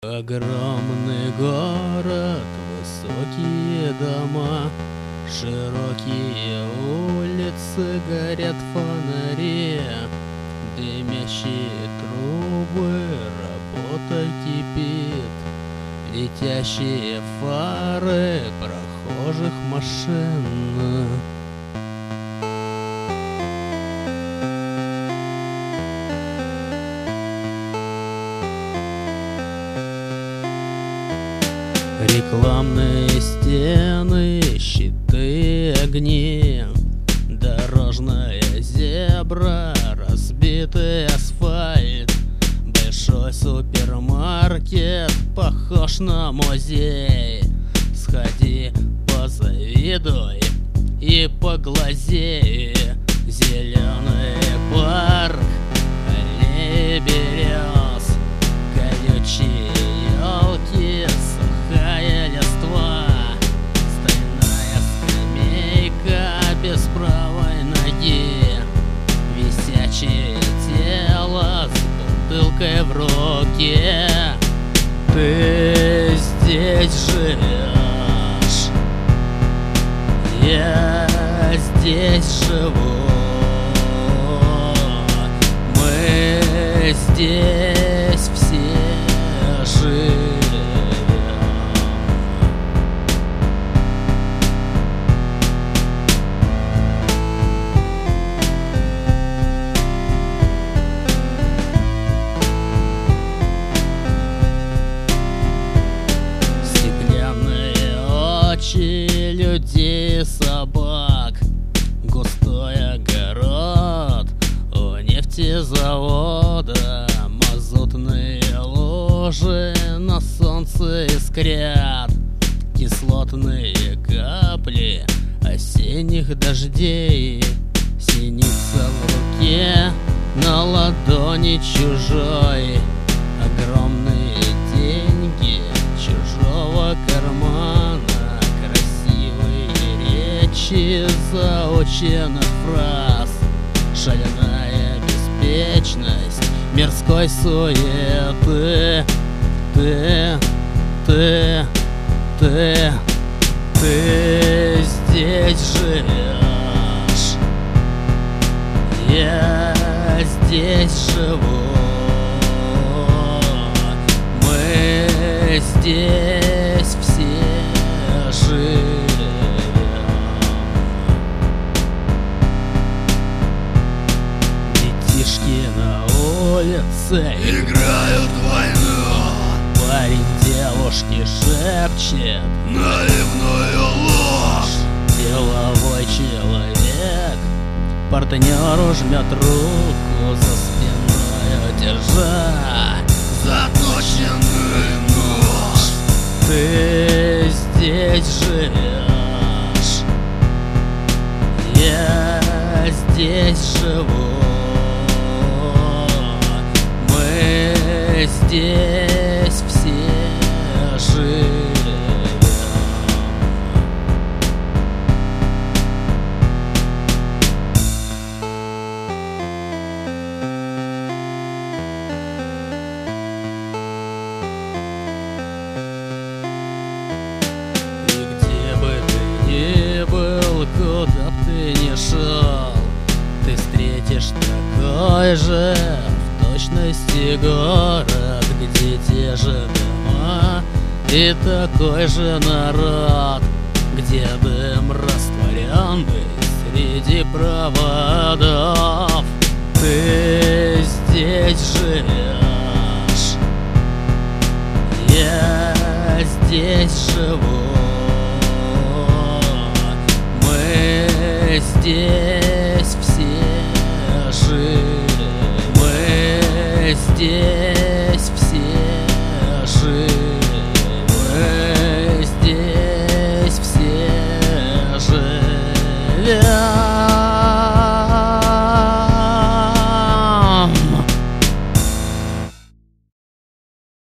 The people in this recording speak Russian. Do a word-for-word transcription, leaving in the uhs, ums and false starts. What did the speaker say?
Огромный город, высокие дома, широкие улицы, горят фонари, дымящие трубы, работа кипит, летящие фары прохожих машин. Рекламные стены, щиты, огни, дорожная зебра, разбитый асфальт. Большой супермаркет похож на музей. Сходи, позавидуй и поглазей. Зеленый парк, аллеи берез, колючие елки, сухая листва, стальная скамейка без правой ноги, висячее тело с бутылкой в руке. Ты здесь живешь, я здесь живу, мы здесь все живем. Людей, собак, густой огород у нефтезавода, мазутные лужи на солнце искрят, кислотные капли осенних дождей, синица в руке, на ладони чужой, огромные деньги чужого кармана, заученных фраз, шальная беспечность мирской суеты. Ты, ты, ты, ты здесь живешь, я здесь живу, мы здесь все живем. На улице играют войну, парень девушке шепчет наивную ложь. Деловой человек партнеру жмет руку за спиной, держа заточенный нож. Ты здесь живешь, я здесь живу, здесь все живем. И где бы ты ни был, куда б ты ни шел, ты встретишь такой же в точности город, где те же дома и такой же народ, где дым растворенный среди проводов. Ты здесь живешь, я здесь живу, мы здесь все живем, мы здесь